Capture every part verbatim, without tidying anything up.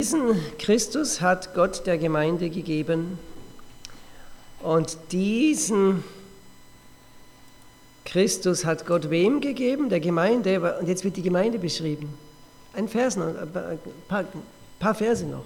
Diesen Christus hat Gott der Gemeinde gegeben und diesen Christus hat Gott wem gegeben? Der Gemeinde. Und jetzt wird die Gemeinde beschrieben. Ein Vers noch, ein paar, ein paar Verse noch.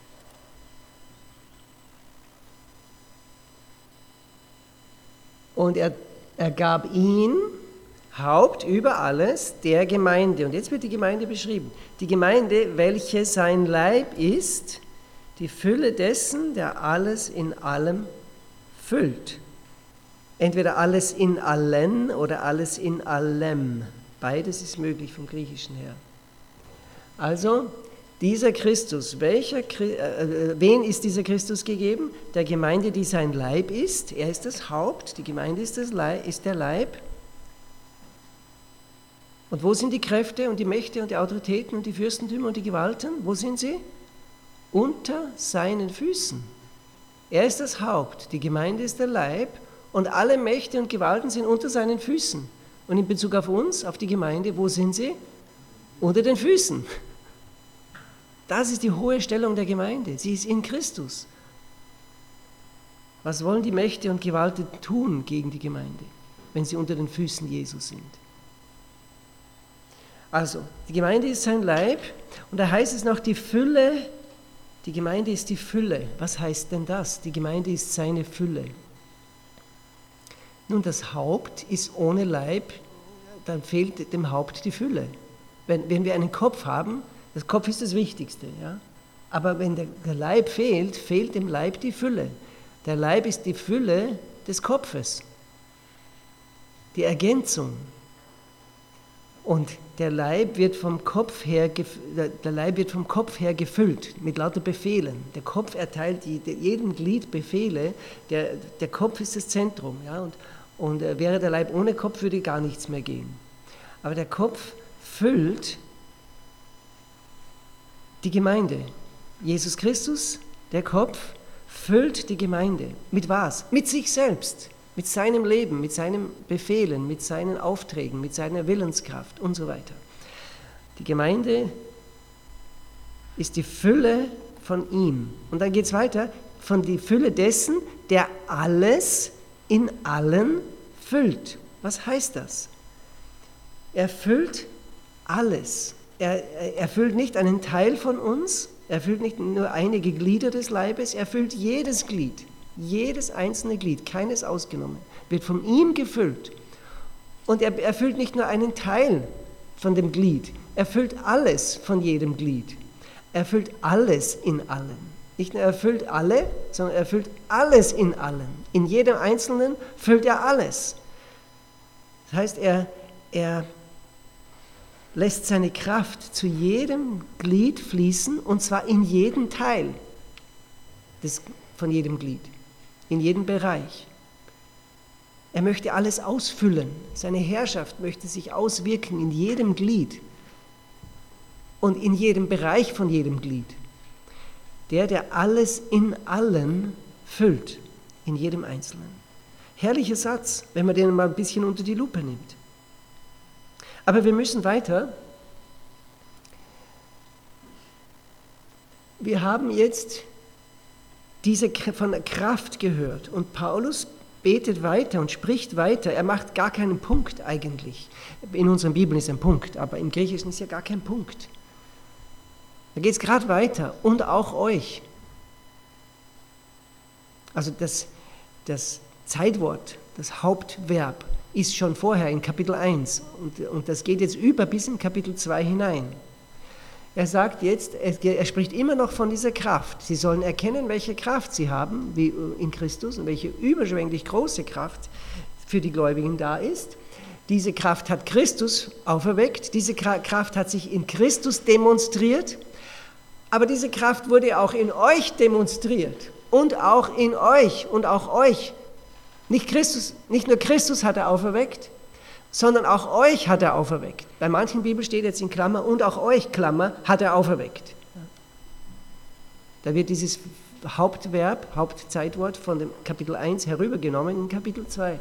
Und er, er gab ihn, Haupt über alles, der Gemeinde. Und jetzt wird die Gemeinde beschrieben. Die Gemeinde, welche sein Leib ist, die Fülle dessen, der alles in allem füllt. Entweder alles in allen oder alles in allem. Beides ist möglich vom Griechischen her. Also, dieser Christus, welcher, äh, wen ist dieser Christus gegeben? Der Gemeinde, die sein Leib ist. Er ist das Haupt, die Gemeinde ist, das Leib, ist der Leib. Und wo sind die Kräfte und die Mächte und die Autoritäten und die Fürstentümer und die Gewalten? Wo sind sie? Unter seinen Füßen. Er ist das Haupt, die Gemeinde ist der Leib und alle Mächte und Gewalten sind unter seinen Füßen. Und in Bezug auf uns, auf die Gemeinde, wo sind sie? Unter den Füßen. Das ist die hohe Stellung der Gemeinde. Sie ist in Christus. Was wollen die Mächte und Gewalten tun gegen die Gemeinde, wenn sie unter den Füßen Jesu sind? Also, die Gemeinde ist sein Leib und da heißt es noch die Fülle, die Gemeinde ist die Fülle. Was heißt denn das? Die Gemeinde ist seine Fülle. Nun, das Haupt ist ohne Leib, dann fehlt dem Haupt die Fülle. Wenn, wenn wir einen Kopf haben, das Kopf ist das Wichtigste, ja? Aber wenn der, der Leib fehlt, fehlt dem Leib die Fülle. Der Leib ist die Fülle des Kopfes, die Ergänzung. Und der Leib wird vom Kopf her, der Leib wird vom Kopf her gefüllt mit lauter Befehlen. Der Kopf erteilt jedem Glied Befehle. Der, der Kopf ist das Zentrum. Ja? Und, und wäre der Leib ohne Kopf, würde gar nichts mehr gehen. Aber der Kopf füllt die Gemeinde. Jesus Christus, der Kopf, füllt die Gemeinde. Mit was? Mit sich selbst. Mit seinem Leben, mit seinen Befehlen, mit seinen Aufträgen, mit seiner Willenskraft und so weiter. Die Gemeinde ist die Fülle von ihm. Und dann geht es weiter, von der Fülle dessen, der alles in allen füllt. Was heißt das? Er füllt alles. Er, er erfüllt nicht einen Teil von uns, er erfüllt nicht nur einige Glieder des Leibes, er füllt jedes Glied. Jedes einzelne Glied, keines ausgenommen, wird von ihm gefüllt. Und er erfüllt nicht nur einen Teil von dem Glied, er erfüllt alles von jedem Glied. Er erfüllt alles in allen. Nicht nur er erfüllt alle, sondern er erfüllt alles in allen. In jedem Einzelnen füllt er alles. Das heißt, er, er lässt seine Kraft zu jedem Glied fließen, und zwar in jeden Teil des, von jedem Glied. In jedem Bereich. Er möchte alles ausfüllen. Seine Herrschaft möchte sich auswirken in jedem Glied und in jedem Bereich von jedem Glied. Der, der alles in allen füllt, in jedem Einzelnen. Herrlicher Satz, wenn man den mal ein bisschen unter die Lupe nimmt. Aber wir müssen weiter. Wir haben jetzt diese von der Kraft gehört. Und Paulus betet weiter und spricht weiter. Er macht gar keinen Punkt eigentlich. In unseren Bibeln ist ein Punkt, aber im Griechischen ist ja gar kein Punkt. Da geht es gerade weiter. Und auch euch. Also das, das Zeitwort, das Hauptverb ist schon vorher in Kapitel eins. Und, und das geht jetzt über bis in Kapitel zwei hinein. Er sagt jetzt, er spricht immer noch von dieser Kraft. Sie sollen erkennen, welche Kraft sie haben, wie in Christus, und welche überschwänglich große Kraft für die Gläubigen da ist. Diese Kraft hat Christus auferweckt, diese Kraft hat sich in Christus demonstriert, aber diese Kraft wurde auch in euch demonstriert und auch in euch und auch euch. Nicht Christus, nicht nur Christus hat er auferweckt, sondern auch euch hat er auferweckt. Bei manchen Bibeln steht jetzt in Klammer, und auch euch, Klammer, hat er auferweckt. Da wird dieses Hauptverb, Hauptzeitwort von dem Kapitel eins herübergenommen in Kapitel zwei.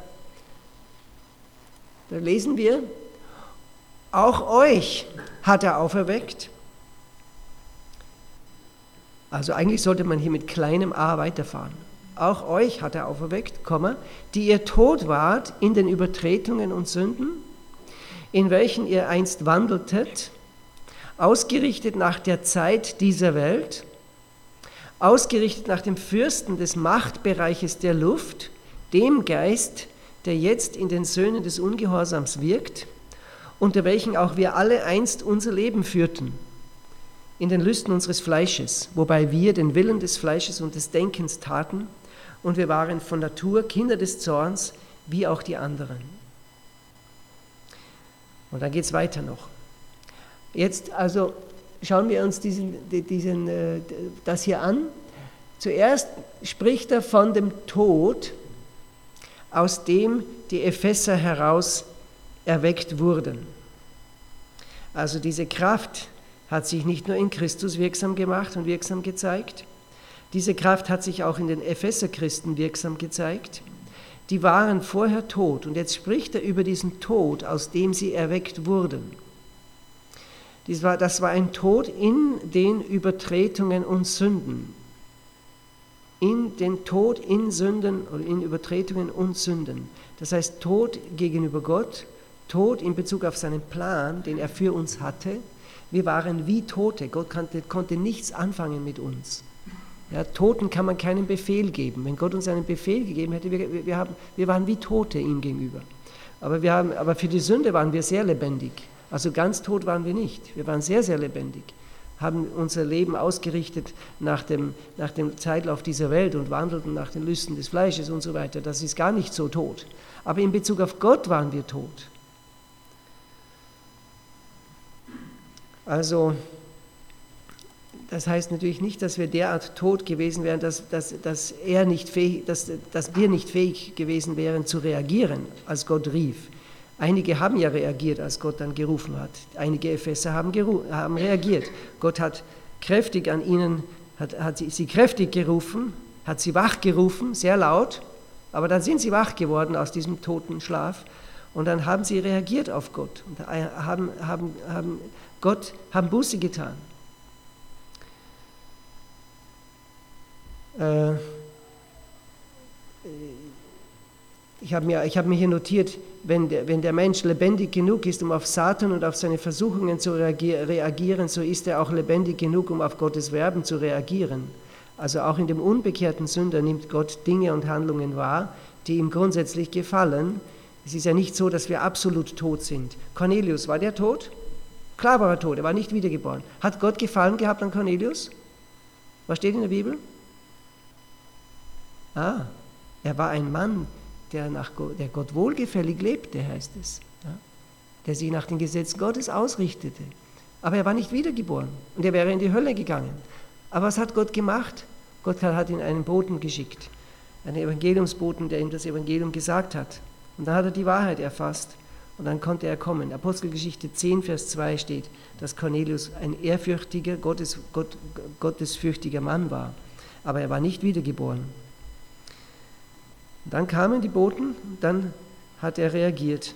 Da lesen wir, auch euch hat er auferweckt Also eigentlich sollte man hier mit kleinem a weiterfahren. Auch euch hat er auferweckt, die ihr tot wart in den Übertretungen und Sünden, in welchen ihr einst wandeltet, ausgerichtet nach der Zeit dieser Welt, ausgerichtet nach dem Fürsten des Machtbereiches der Luft, dem Geist, der jetzt in den Söhnen des Ungehorsams wirkt, unter welchen auch wir alle einst unser Leben führten, in den Lüsten unseres Fleisches, wobei wir den Willen des Fleisches und des Denkens taten, und wir waren von Natur Kinder des Zorns, wie auch die anderen. Und dann geht es weiter noch. Jetzt also schauen wir uns diesen, diesen, das hier an. Zuerst spricht er von dem Tod, aus dem die Epheser heraus erweckt wurden. Also diese Kraft hat sich nicht nur in Christus wirksam gemacht und wirksam gezeigt, diese Kraft hat sich auch in den Epheser-Christen wirksam gezeigt. Die waren vorher tot und jetzt spricht er über diesen Tod, aus dem sie erweckt wurden. Das war, das war ein Tod in den Übertretungen und Sünden. In den Tod in Sünden oder in Übertretungen und Sünden. Das heißt Tod gegenüber Gott, Tod in Bezug auf seinen Plan, den er für uns hatte. Wir waren wie Tote. Gott konnte, konnte nichts anfangen mit uns. Ja, Toten kann man keinen Befehl geben. Wenn Gott uns einen Befehl gegeben hätte, wir, wir, haben, wir waren wie Tote ihm gegenüber. Aber, wir haben, aber für die Sünde waren wir sehr lebendig. Also ganz tot waren wir nicht. Wir waren sehr, sehr lebendig. Haben unser Leben ausgerichtet nach dem, nach dem Zeitlauf dieser Welt und wandelten nach den Lüsten des Fleisches und so weiter. Das ist gar nicht so tot. Aber in Bezug auf Gott waren wir tot. Also, das heißt natürlich nicht, dass wir derart tot gewesen wären, dass, dass, dass, er nicht fähig, dass, dass wir nicht fähig gewesen wären zu reagieren, als Gott rief. Einige haben ja reagiert, als Gott dann gerufen hat. Einige Epheser haben, geru- haben reagiert. Gott hat kräftig an ihnen, hat, hat sie, sie kräftig gerufen, hat sie wach gerufen, sehr laut, aber dann sind sie wach geworden aus diesem toten Schlaf und dann haben sie reagiert auf Gott und haben, haben, haben Gott, haben Buße getan. Ich habe mir, ich habe mir hier notiert, wenn der, wenn der Mensch lebendig genug ist, um auf Satan und auf seine Versuchungen zu reagieren, so ist er auch lebendig genug, um auf Gottes Werben zu reagieren. Also auch in dem unbekehrten Sünder nimmt Gott Dinge und Handlungen wahr, die ihm grundsätzlich gefallen. Es ist ja nicht so, dass wir absolut tot sind. Cornelius, war der tot? Klar war er tot, er war nicht wiedergeboren. Hat Gott Gefallen gehabt an Cornelius? Was steht in der Bibel? Ah, er war ein Mann, der, nach Gott, der Gott wohlgefällig lebte, heißt es. Ja? Der sich nach dem Gesetz Gottes ausrichtete. Aber er war nicht wiedergeboren und er wäre in die Hölle gegangen. Aber was hat Gott gemacht? Gott hat ihn einen Boten geschickt, einen Evangeliumsboten, der ihm das Evangelium gesagt hat. Und dann hat er die Wahrheit erfasst und dann konnte er kommen. Apostelgeschichte zehn, Vers zwei steht, dass Cornelius ein ehrfürchtiger, Gottes, Gott, gottesfürchtiger Mann war. Aber er war nicht wiedergeboren. Dann kamen die Boten, dann hat er reagiert.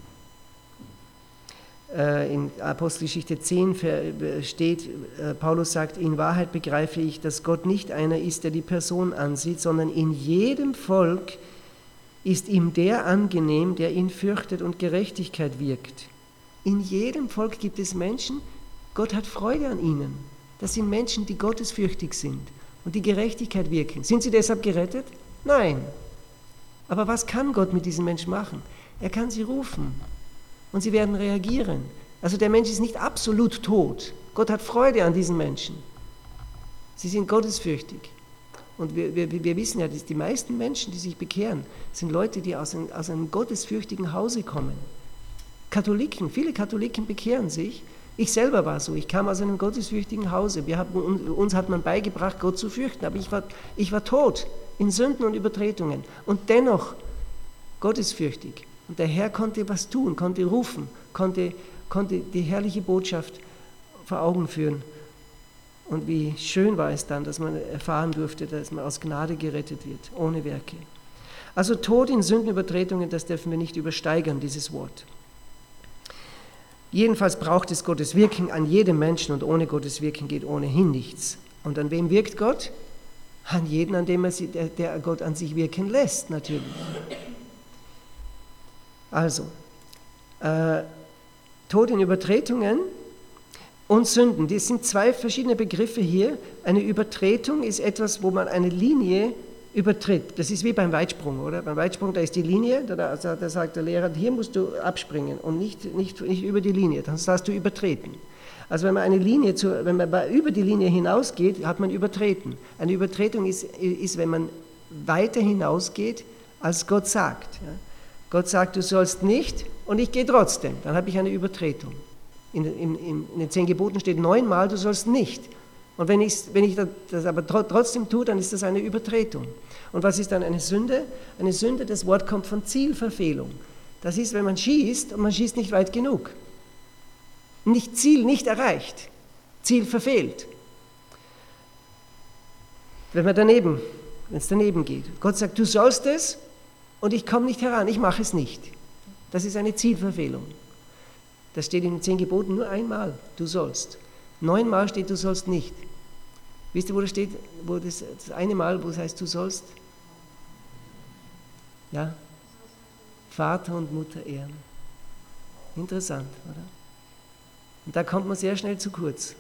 In Apostelgeschichte zehn steht, Paulus sagt, in Wahrheit begreife ich, dass Gott nicht einer ist, der die Person ansieht, sondern in jedem Volk ist ihm der angenehm, der ihn fürchtet und Gerechtigkeit wirkt. In jedem Volk gibt es Menschen, Gott hat Freude an ihnen. Das sind Menschen, die gottesfürchtig sind und die Gerechtigkeit wirken. Sind sie deshalb gerettet? Nein. Aber was kann Gott mit diesen Menschen machen? Er kann sie rufen und sie werden reagieren. Also der Mensch ist nicht absolut tot. Gott hat Freude an diesen Menschen. Sie sind gottesfürchtig. Und wir, wir, wir wissen ja, dass die meisten Menschen, die sich bekehren, sind Leute, die aus einem, aus einem gottesfürchtigen Hause kommen. Katholiken, viele Katholiken bekehren sich. Ich selber war so, ich kam aus einem gottesfürchtigen Hause. Wir haben, uns hat man beigebracht, Gott zu fürchten, aber ich war, ich war tot in Sünden und Übertretungen und dennoch gottesfürchtig. Und der Herr konnte was tun, konnte rufen, konnte, konnte die herrliche Botschaft vor Augen führen. Und wie schön war es dann, dass man erfahren durfte, dass man aus Gnade gerettet wird, ohne Werke. Also Tod in Sündenübertretungen, das dürfen wir nicht übersteigern, dieses Wort. Jedenfalls braucht es Gottes Wirken an jedem Menschen und ohne Gottes Wirken geht ohnehin nichts. Und an wem wirkt Gott? An jeden, an dem er sie, der, der Gott an sich wirken lässt, natürlich. Also, äh, Tod in Übertretungen und Sünden, das sind zwei verschiedene Begriffe hier. Eine Übertretung ist etwas, wo man eine Linie übertritt. Das ist wie beim Weitsprung, oder? Beim Weitsprung, da ist die Linie, da, da, da sagt der Lehrer, hier musst du abspringen und nicht, nicht, nicht über die Linie, dann hast du übertreten. Also wenn man eine Linie, zu, wenn man über die Linie hinausgeht, hat man übertreten. Eine Übertretung ist, ist wenn man weiter hinausgeht, als Gott sagt. Ja? Gott sagt, du sollst nicht und ich gehe trotzdem, dann habe ich eine Übertretung. In, in, in den zehn Geboten steht neunmal, du sollst nicht. Und wenn ich, wenn ich das aber trotzdem tue, dann ist das eine Übertretung. Und was ist dann eine Sünde? Eine Sünde, das Wort kommt von Zielverfehlung. Das ist, wenn man schießt und man schießt nicht weit genug. Nicht Ziel nicht erreicht, Ziel verfehlt. Wenn man daneben, wenn es daneben geht. Gott sagt, du sollst es und ich komme nicht heran, ich mache es nicht. Das ist eine Zielverfehlung. Das steht in den zehn Geboten nur einmal, du sollst. Neunmal steht, du sollst nicht. Wisst ihr, wo das steht, wo das, das eine Mal, wo es heißt, du sollst? Ja? Vater und Mutter ehren. Interessant, oder? Und da kommt man sehr schnell zu kurz.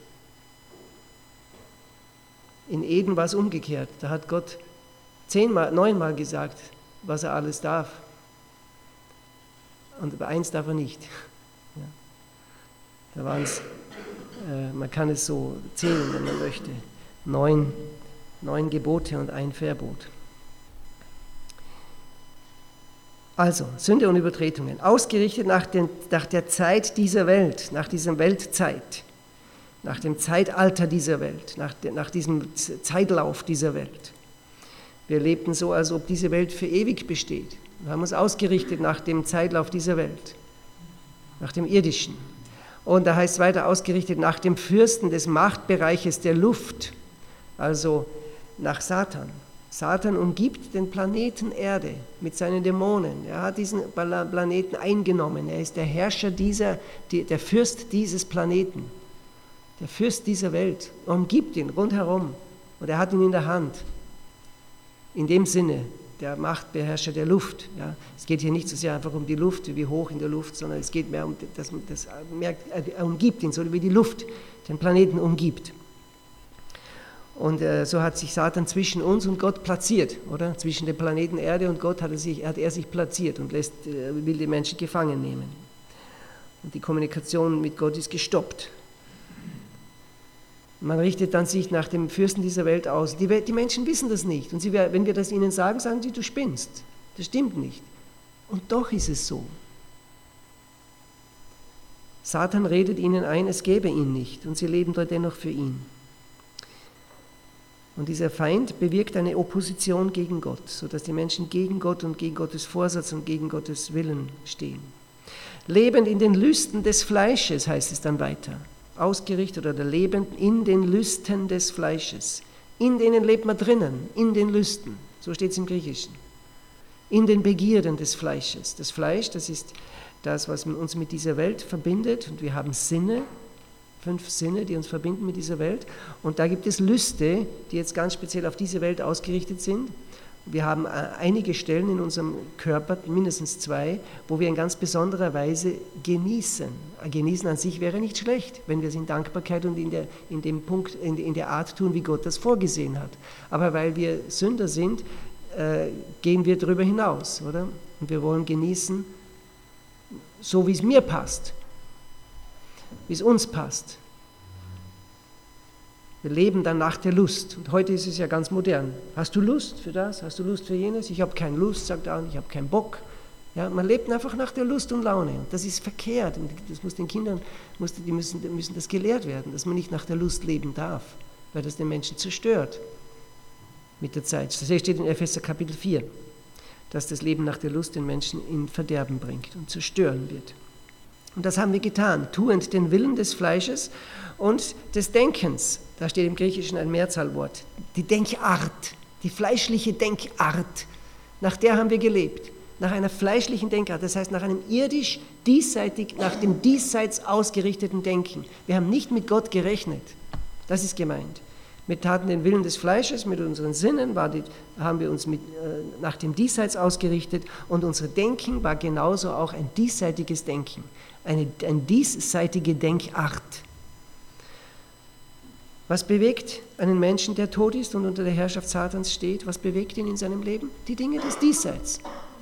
In Eden war es umgekehrt. Da hat Gott zehnmal, neunmal gesagt, was er alles darf. Und über eins darf er nicht. Ja. Da waren es, äh, man kann es so zählen, wenn man möchte, neun, neun Gebote und ein Verbot. Also, Sünde und Übertretungen, ausgerichtet nach, den, nach der Zeit dieser Welt, nach dieser Weltzeit, nach dem Zeitalter dieser Welt, nach, de, nach diesem Zeitlauf dieser Welt. Wir lebten so, als ob diese Welt für ewig besteht. Wir haben uns ausgerichtet nach dem Zeitlauf dieser Welt, nach dem Irdischen. Und da heißt es weiter, ausgerichtet nach dem Fürsten des Machtbereiches der Luft, also nach Satan. Satan umgibt den Planeten Erde mit seinen Dämonen. Er hat diesen Planeten eingenommen. Er ist der Herrscher dieser, der Fürst dieses Planeten, der Fürst dieser Welt. Er umgibt ihn rundherum und er hat ihn in der Hand. In dem Sinne, der Machtbeherrscher der Luft. Ja. Es geht hier nicht so sehr einfach um die Luft, wie hoch in der Luft, sondern es geht mehr um, dass man das merkt, er umgibt ihn, so wie die Luft den Planeten umgibt. Und äh, so hat sich Satan zwischen uns und Gott platziert, oder? Zwischen dem Planeten Erde und Gott hat er sich, hat er sich platziert und lässt, äh, will die Menschen gefangen nehmen. Und die Kommunikation mit Gott ist gestoppt. Man richtet dann sich nach dem Fürsten dieser Welt aus. Die, die Menschen wissen das nicht. Und sie, wenn wir das ihnen sagen, sagen sie, du spinnst. Das stimmt nicht. Und doch ist es so. Satan redet ihnen ein, es gäbe ihn nicht. Und sie leben dort dennoch für ihn. Und dieser Feind bewirkt eine Opposition gegen Gott, sodass die Menschen gegen Gott und gegen Gottes Vorsatz und gegen Gottes Willen stehen. Lebend in den Lüsten des Fleisches, heißt es dann weiter. Ausgerichtet oder lebend in den Lüsten des Fleisches. In denen lebt man drinnen, in den Lüsten. So steht es im Griechischen. In den Begierden des Fleisches. Das Fleisch, das ist das, was uns mit dieser Welt verbindet. Und wir haben Sinne, fünf Sinne, die uns verbinden mit dieser Welt. Und da gibt es Lüste, die jetzt ganz speziell auf diese Welt ausgerichtet sind. Wir haben einige Stellen in unserem Körper, mindestens zwei, wo wir in ganz besonderer Weise genießen. Genießen an sich wäre nicht schlecht, wenn wir es in Dankbarkeit und in der, in dem Punkt, in, in der Art tun, wie Gott das vorgesehen hat. Aber weil wir Sünder sind, äh, gehen wir darüber hinaus, oder? Und wir wollen genießen, so wie es mir passt, wie es uns passt. Wir leben dann nach der Lust. Und heute ist es ja ganz modern. Hast du Lust für das? Hast du Lust für jenes? Ich habe keine Lust, sagt er, ich habe keinen Bock. Ja, man lebt einfach nach der Lust und Laune. Und das ist verkehrt. Und das muss den Kindern, muss, die müssen, müssen das gelehrt werden, dass man nicht nach der Lust leben darf, weil das den Menschen zerstört mit der Zeit. Das steht in Epheser Kapitel vier, dass das Leben nach der Lust den Menschen in Verderben bringt und zerstören wird. Und das haben wir getan, tuend den Willen des Fleisches und des Denkens. Da steht im Griechischen ein Mehrzahlwort. Die Denkart, die fleischliche Denkart, nach der haben wir gelebt. Nach einer fleischlichen Denkart, das heißt nach einem irdisch, diesseitig, nach dem diesseits ausgerichteten Denken. Wir haben nicht mit Gott gerechnet. Das ist gemeint. Wir taten den Willen des Fleisches, mit unseren Sinnen war die, haben wir uns mit, äh, nach dem Diesseits ausgerichtet und unser Denken war genauso auch ein diesseitiges Denken, eine, eine diesseitige Denkart. Was bewegt einen Menschen, der tot ist und unter der Herrschaft Satans steht? Was bewegt ihn in seinem Leben? Die Dinge des Diesseits.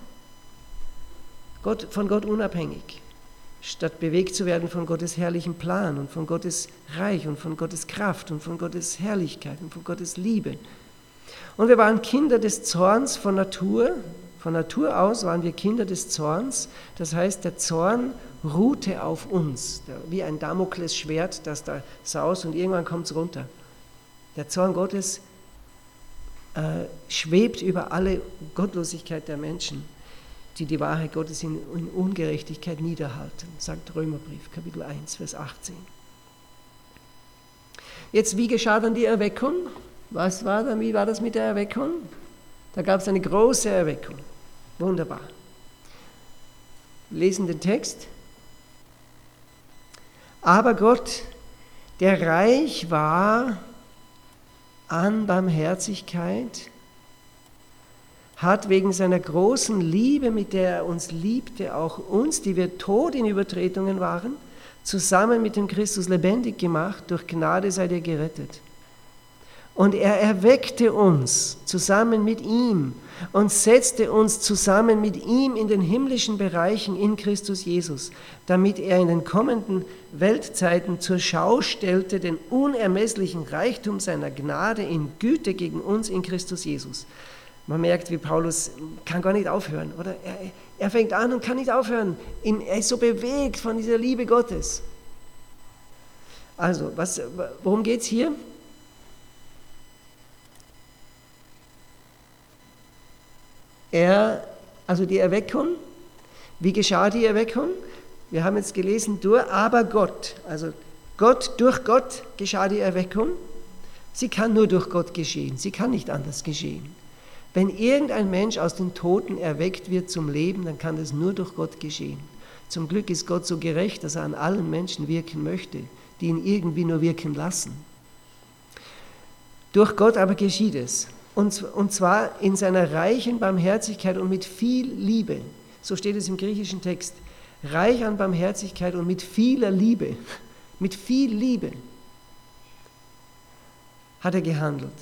Gott, von Gott unabhängig, statt bewegt zu werden von Gottes herrlichem Plan und von Gottes Reich und von Gottes Kraft und von Gottes Herrlichkeit und von Gottes Liebe. Und wir waren Kinder des Zorns von Natur. Von Natur aus waren wir Kinder des Zorns. Das heißt, der Zorn ruhte auf uns, wie ein Damoklesschwert, das da saust und irgendwann kommt es runter. Der Zorn Gottes äh, schwebt über alle Gottlosigkeit der Menschen, die die Wahrheit Gottes in, in Ungerechtigkeit niederhalten, sagt Römerbrief, Kapitel eins, Vers achtzehn. Jetzt, wie geschah dann die Erweckung? Was war dann, wie war das mit der Erweckung? Da gab es eine große Erweckung. Wunderbar. Wir lesen den Text. Aber Gott, der reich war an Barmherzigkeit, hat wegen seiner großen Liebe, mit der er uns liebte, auch uns, die wir tot in Übertretungen waren, zusammen mit dem Christus lebendig gemacht, durch Gnade seid ihr gerettet. Und er erweckte uns zusammen mit ihm und setzte uns zusammen mit ihm in den himmlischen Bereichen in Christus Jesus, damit er in den kommenden Weltzeiten zur Schau stellte den unermesslichen Reichtum seiner Gnade in Güte gegen uns in Christus Jesus. Man merkt, wie Paulus kann gar nicht aufhören, oder? Er, er fängt an und kann nicht aufhören. Er ist so bewegt von dieser Liebe Gottes. Also, was, worum geht es hier? Er, also die Erweckung, wie geschah die Erweckung? Wir haben jetzt gelesen, durch, aber Gott, also Gott, durch Gott geschah die Erweckung. Sie kann nur durch Gott geschehen, sie kann nicht anders geschehen. Wenn irgendein Mensch aus den Toten erweckt wird zum Leben, dann kann das nur durch Gott geschehen. Zum Glück ist Gott so gerecht, dass er an allen Menschen wirken möchte, die ihn irgendwie nur wirken lassen. Durch Gott aber geschieht es. Und, und zwar in seiner reichen Barmherzigkeit und mit viel Liebe. So steht es im griechischen Text. Reich an Barmherzigkeit und mit vieler Liebe. Mit viel Liebe hat er gehandelt.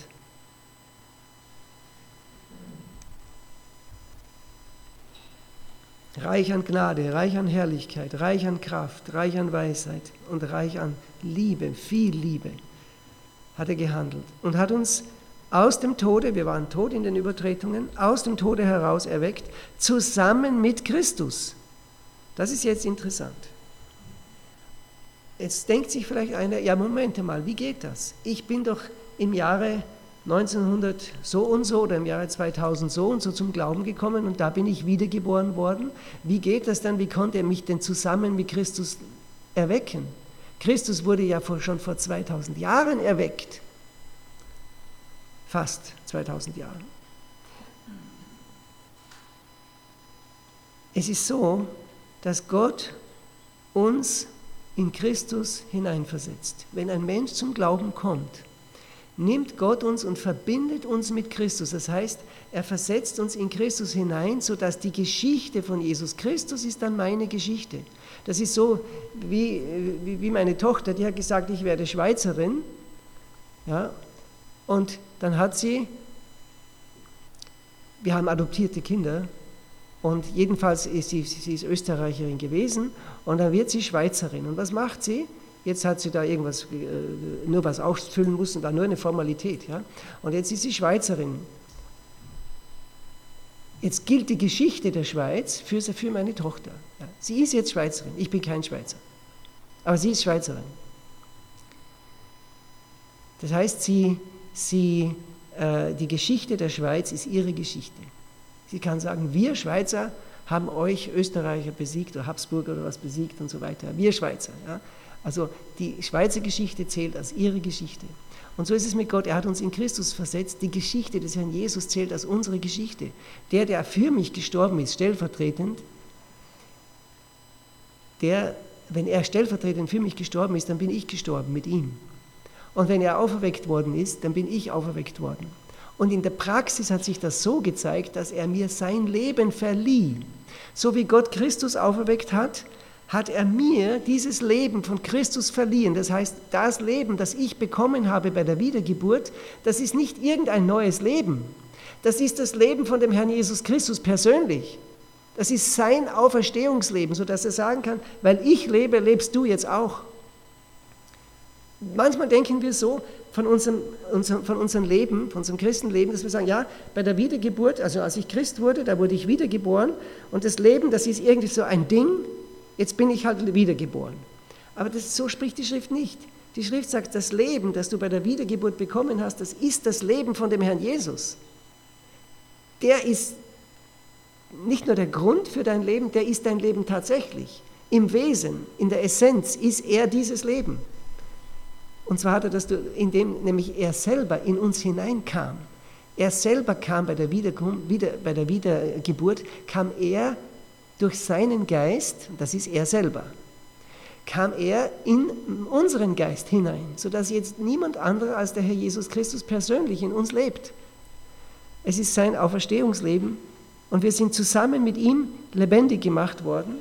Reich an Gnade, reich an Herrlichkeit, reich an Kraft, reich an Weisheit und reich an Liebe, viel Liebe hat er gehandelt und hat uns aus dem Tode, wir waren tot in den Übertretungen, aus dem Tode heraus erweckt, zusammen mit Christus. Das ist jetzt interessant. Jetzt denkt sich vielleicht einer, ja Moment mal, wie geht das? Ich bin doch im Jahre neunzehnhundert so und so oder im Jahre zweitausend so und so zum Glauben gekommen und da bin ich wiedergeboren worden. Wie geht das dann? Wie konnte er mich denn zusammen mit Christus erwecken? Christus wurde ja schon vor zweitausend Jahren erweckt. Fast zweitausend Jahren. Es ist so, dass Gott uns in Christus hineinversetzt. Wenn ein Mensch zum Glauben kommt, nimmt Gott uns und verbindet uns mit Christus. Das heißt, er versetzt uns in Christus hinein, sodass die Geschichte von Jesus Christus ist dann meine Geschichte. Das ist so wie, wie, wie meine Tochter, die hat gesagt, ich werde Schweizerin. Ja, und dann hat sie, wir haben adoptierte Kinder, und jedenfalls ist sie, sie ist Österreicherin gewesen, und dann wird sie Schweizerin. Und was macht sie? Jetzt hat sie da irgendwas, nur was ausfüllen müssen, war nur eine Formalität. Ja? Und jetzt ist sie Schweizerin. Jetzt gilt die Geschichte der Schweiz für, für meine Tochter. Ja? Sie ist jetzt Schweizerin, ich bin kein Schweizer. Aber sie ist Schweizerin. Das heißt, sie, sie, äh, die Geschichte der Schweiz ist ihre Geschichte. Sie kann sagen, wir Schweizer haben euch Österreicher besiegt oder Habsburger oder was besiegt und so weiter. Wir Schweizer. Ja? Also die Schweizer Geschichte zählt als ihre Geschichte. Und so ist es mit Gott, er hat uns in Christus versetzt. Die Geschichte des Herrn Jesus zählt als unsere Geschichte. Der, der für mich gestorben ist, stellvertretend, der, wenn er stellvertretend für mich gestorben ist, dann bin ich gestorben mit ihm. Und wenn er auferweckt worden ist, dann bin ich auferweckt worden. Und in der Praxis hat sich das so gezeigt, dass er mir sein Leben verlieh. So wie Gott Christus auferweckt hat, hat er mir dieses Leben von Christus verliehen. Das heißt, das Leben, das ich bekommen habe bei der Wiedergeburt, das ist nicht irgendein neues Leben. Das ist das Leben von dem Herrn Jesus Christus persönlich. Das ist sein Auferstehungsleben, sodass er sagen kann, weil ich lebe, lebst du jetzt auch. Manchmal denken wir so von unserem, unserem, von unserem Leben, von unserem Christenleben, dass wir sagen, ja, bei der Wiedergeburt, also als ich Christ wurde, da wurde ich wiedergeboren und das Leben, das ist irgendwie so ein Ding, jetzt bin ich halt wiedergeboren. Aber das, so spricht die Schrift nicht. Die Schrift sagt, das Leben, das du bei der Wiedergeburt bekommen hast, das ist das Leben von dem Herrn Jesus. Der ist nicht nur der Grund für dein Leben, der ist dein Leben tatsächlich. Im Wesen, in der Essenz ist er dieses Leben. Und zwar hat er das, indem nämlich er selber in uns hineinkam. Er selber kam bei der, Wieder, wieder, bei der Wiedergeburt, kam er durch seinen Geist, das ist er selber, kam er in unseren Geist hinein, sodass jetzt niemand anderer als der Herr Jesus Christus persönlich in uns lebt. Es ist sein Auferstehungsleben und wir sind zusammen mit ihm lebendig gemacht worden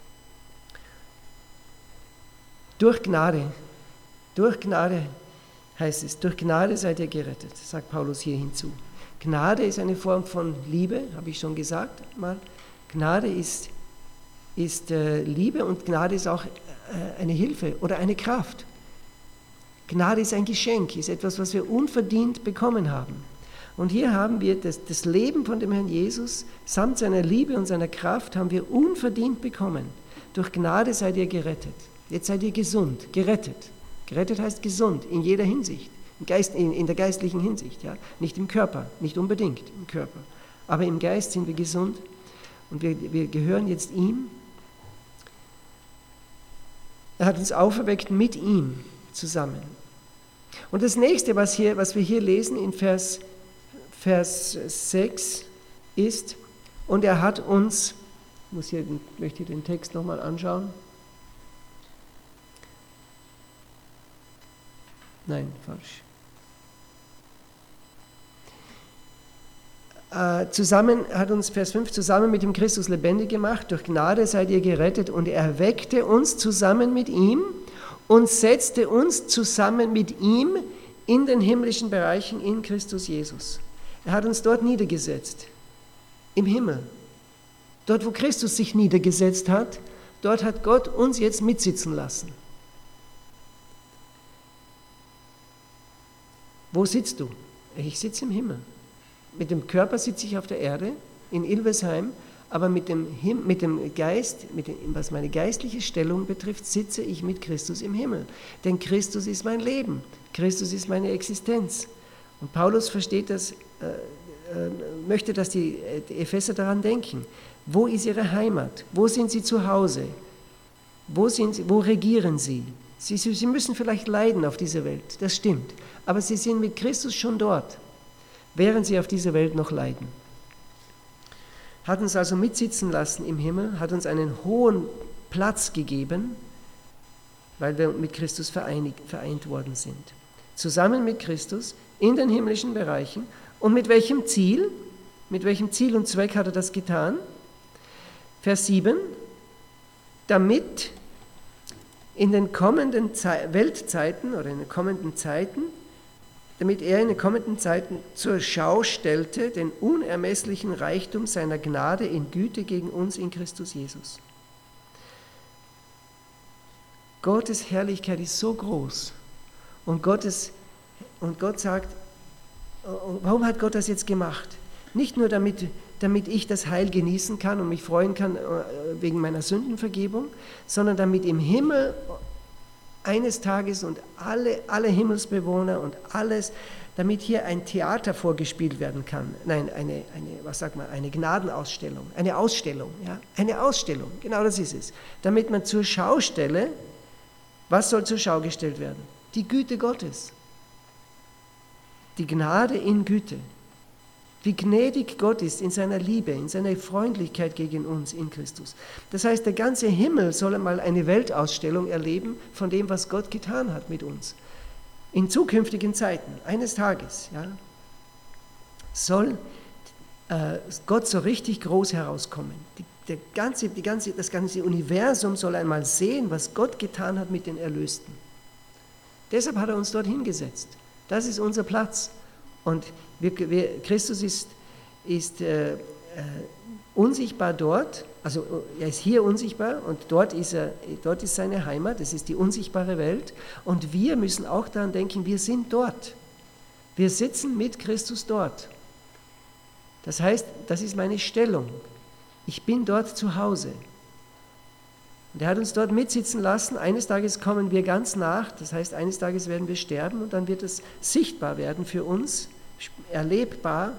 durch Gnade. Durch Gnade heißt es, durch Gnade seid ihr gerettet, sagt Paulus hier hinzu. Gnade ist eine Form von Liebe, habe ich schon gesagt mal. Gnade ist, ist äh, Liebe und Gnade ist auch äh, eine Hilfe oder eine Kraft. Gnade ist ein Geschenk, ist etwas, was wir unverdient bekommen haben. Und hier haben wir das, das Leben von dem Herrn Jesus, samt seiner Liebe und seiner Kraft, haben wir unverdient bekommen. Durch Gnade seid ihr gerettet. Jetzt seid ihr gesund, gerettet. Gerettet heißt gesund in jeder Hinsicht, im Geist, in, in der geistlichen Hinsicht, ja? Nicht im Körper, nicht unbedingt im Körper, aber im Geist sind wir gesund und wir, wir gehören jetzt ihm. Er hat uns auferweckt mit ihm zusammen. Und das nächste, was, hier, was wir hier lesen in Vers, Vers sechs ist, und er hat uns, ich muss hier, möchte hier den Text nochmal anschauen. Nein, falsch. Äh, zusammen hat uns, Vers fünf, zusammen mit dem Christus lebendig gemacht, durch Gnade seid ihr gerettet und er erweckte uns zusammen mit ihm und setzte uns zusammen mit ihm in den himmlischen Bereichen in Christus Jesus. Er hat uns dort niedergesetzt, im Himmel. Dort, wo Christus sich niedergesetzt hat, dort hat Gott uns jetzt mitsitzen lassen. Wo sitzt du? Ich sitze im Himmel. Mit dem Körper sitze ich auf der Erde, in Ilvesheim, aber mit dem, Him- mit dem Geist, mit dem, was meine geistliche Stellung betrifft, sitze ich mit Christus im Himmel. Denn Christus ist mein Leben, Christus ist meine Existenz. Und Paulus versteht das, äh, äh, möchte, dass die, die Epheser daran denken. Wo ist ihre Heimat? Wo sind sie zu Hause? Wo, sind sie, wo regieren sie? Sie, sie müssen vielleicht leiden auf dieser Welt, das stimmt. Aber sie sind mit Christus schon dort, während sie auf dieser Welt noch leiden. Hat uns also mitsitzen lassen im Himmel, hat uns einen hohen Platz gegeben, weil wir mit Christus vereinigt, vereint worden sind. Zusammen mit Christus in den himmlischen Bereichen. Und mit welchem Ziel? Mit welchem Ziel und Zweck hat er das getan? Vers sieben, damit in den kommenden Ze- Weltzeiten oder in den kommenden Zeiten, damit er in den kommenden Zeiten zur Schau stellte den unermesslichen Reichtum seiner Gnade in Güte gegen uns in Christus Jesus. Gottes Herrlichkeit ist so groß und, Gottes, und Gott sagt, warum hat Gott das jetzt gemacht? Nicht nur damit, damit ich das Heil genießen kann und mich freuen kann wegen meiner Sündenvergebung, sondern damit im Himmel eines Tages und alle, alle Himmelsbewohner und alles, damit hier ein Theater vorgespielt werden kann. Nein, eine, eine, was sagt man, eine Gnadenausstellung, eine Ausstellung, ja, eine Ausstellung, genau das ist es. Damit man zur Schau stelle, was soll zur Schau gestellt werden? Die Güte Gottes. Die Gnade in Güte. Wie gnädig Gott ist in seiner Liebe, in seiner Freundlichkeit gegen uns in Christus. Das heißt, der ganze Himmel soll einmal eine Weltausstellung erleben von dem, was Gott getan hat mit uns. in zukünftigen Zeiten, eines Tages, ja, soll äh, Gott so richtig groß herauskommen. Die, der ganze, die ganze, das ganze Universum soll einmal sehen, was Gott getan hat mit den Erlösten. Deshalb hat er uns dort hingesetzt. Das ist unser Platz. Und wir, wir, Christus ist, ist äh, äh, unsichtbar dort, also er ist hier unsichtbar und dort ist, er, dort ist seine Heimat, das ist die unsichtbare Welt. Und wir müssen auch daran denken, wir sind dort. Wir sitzen mit Christus dort. Das heißt, das ist meine Stellung. Ich bin dort zu Hause. Und er hat uns dort mitsitzen lassen. Eines Tages kommen wir ganz nach, das heißt, eines Tages werden wir sterben und dann wird es sichtbar werden für uns, erlebbar,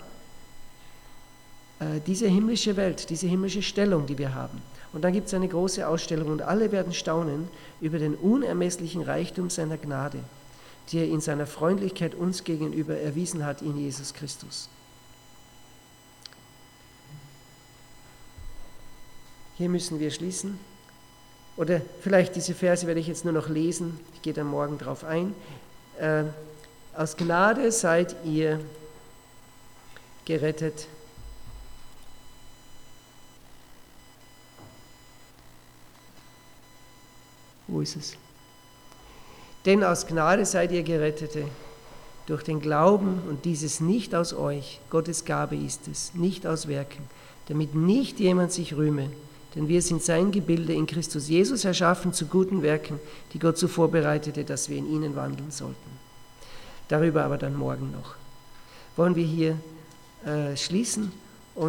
äh, diese himmlische Welt, diese himmlische Stellung, die wir haben. Und dann gibt es eine große Ausstellung und alle werden staunen über den unermesslichen Reichtum seiner Gnade, die er in seiner Freundlichkeit uns gegenüber erwiesen hat in Jesus Christus. Hier müssen wir schließen. Oder vielleicht diese Verse werde ich jetzt nur noch lesen. Ich gehe dann morgen drauf ein. Äh, aus Gnade seid ihr gerettet. Wo ist es? Denn aus Gnade seid ihr Gerettete durch den Glauben und dieses nicht aus euch. Gottes Gabe ist es, nicht aus Werken, damit nicht jemand sich rühme. Denn wir sind sein Gebilde in Christus Jesus erschaffen zu guten Werken, die Gott so vorbereitete, dass wir in ihnen wandeln sollten. Darüber aber dann morgen noch. Wollen wir hier äh, schließen?